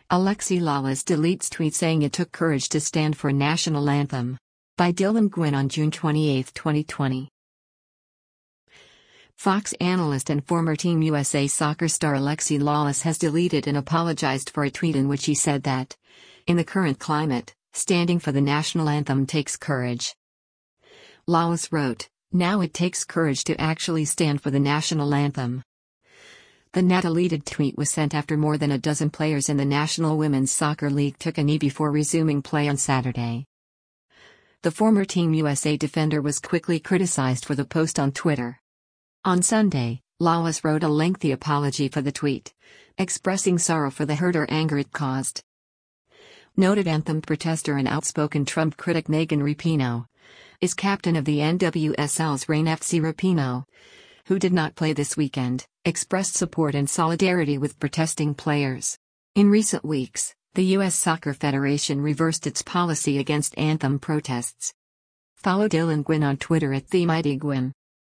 Alexi Lalas deletes tweet saying it took courage to stand for national anthem. By Dylan Gwynn on June 28, 2020. Fox analyst and former Team USA soccer star Alexi Lalas has deleted and apologized for a tweet in which he said that, in the current climate, standing for the national anthem takes courage. Lalas wrote, "Now it takes courage to actually stand for the national anthem." The now-deleted tweet was sent after more than a dozen players in the National Women's Soccer League took a knee before resuming play on Saturday. The former Team USA defender was quickly criticized for the post on Twitter. On Sunday, Lalas wrote a lengthy apology for the tweet, expressing sorrow for the hurt or anger it caused. Noted anthem protester and outspoken Trump critic Megan Rapinoe is captain of the NWSL's Reign FC. Rapinoe, who did not play this weekend, expressed support and solidarity with protesting players. In recent weeks, the U.S. Soccer Federation reversed its policy against anthem protests. Follow Dylan Gwynn on Twitter @TheMightyGwynn.